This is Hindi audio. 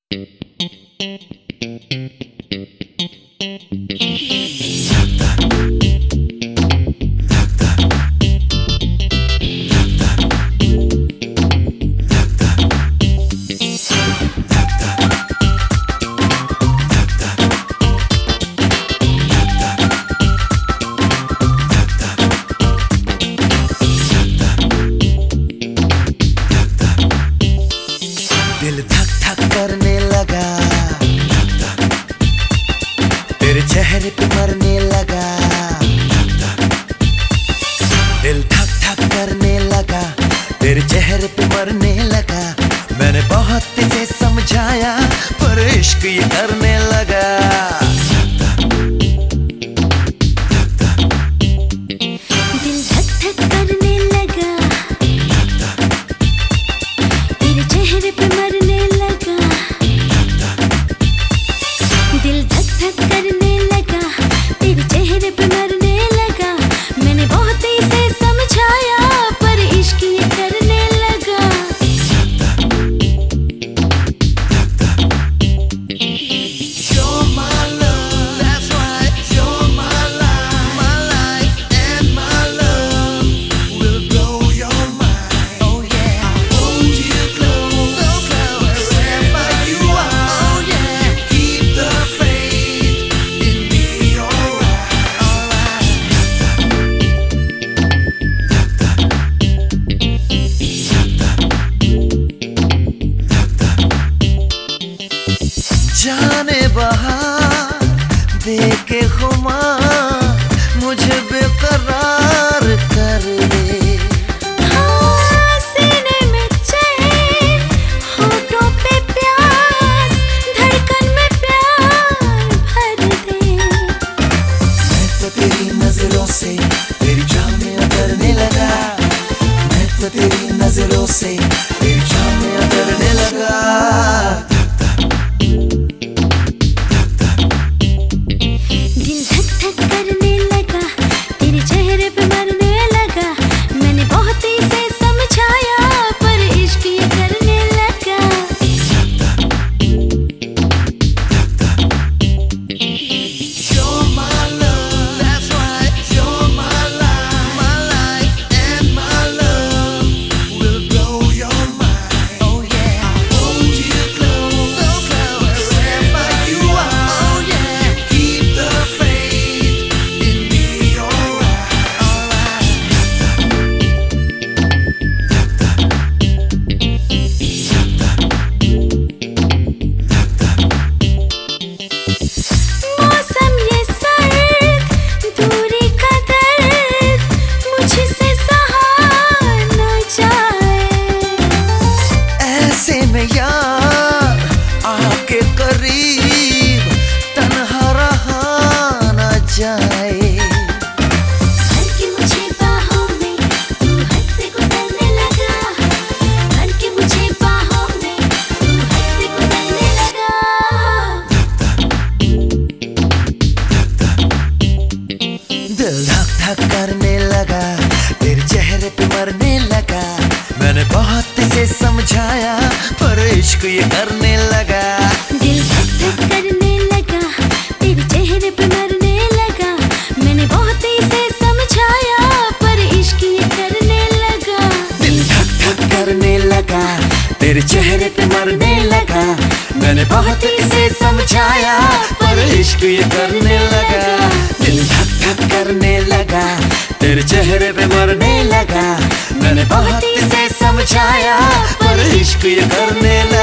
दिल धक धक करने लगा, तेरे चेहरे पे मरने लगा। दिल धक धक करने लगा, तेरे चेहरे पे मरने लगा। मैंने बहुत इसे समझाया पर इश्क ये करने लगा। दिल धक धक करने लगा, तेरे चेहरे पे मरने लगा। दिल धक धक करने लगा, तेरे चेहरे पे मरने लगा। मैंने बहुत इसे समझाया पर इश्क ये करने लगा। You're my love, that's right. You're my life, and my love will blow your mind. Oh yeah, I hold you close, so close, wherever you are. Oh yeah, keep the faith in me, alright, alright. जाने बहार देके खुमार मुझे बेकरार कर दे। हाँ, सीने में चैन, होठों पे प्यास, धड़कन में प्यार भर दे। मैं तो तेरी नजरों से तेरी जान में उतरने लगा। मैं तो तेरी नजरों से तेरी जान में उतरने लगा। दिल धक धक करने लगा, तेरे चेहरे पे मरने लगा। मैंने बहुत इसे समझाया पर इश्क ये करने लगा। You're my love, that's right. You're my life, and my love will blow your mind. Oh yeah, I hold you close, so close, wherever you are. Oh yeah, keep the faith in me, alright, alright. मौसम ये सर्द, दूरी का दर्द, मुझसे सहा न जाए। ऐसे में यार आके करीब तन्हा रहा न जाए। भर के मुझे बाहों में तू हद से गुजरने लगा। भर के मुझे बाहों में तू हद से गुजरने लगा। दिल धक धक करने लगा, तेरे चेहरे पे मरने लगा। मैंने बहुत इसे समझाया पर इश्क ये करने लगा। दिल धक धक करने लगा, तेरे चेहरे पे मरने लगा। मैंने बहुत इसे समझाया पर इश्क ये करने लगा। दिल धक धक करने लगा, तेरे चेहरे पे मरने लगा। मैंने बहुत इसे समझाया पर इश्क ये करने लगा। दिल धक धक करने लगा, तेरे चेहरे पे मरने लगा। मैंने बहुत इसे समझाया पर इश्क ये करने लगा।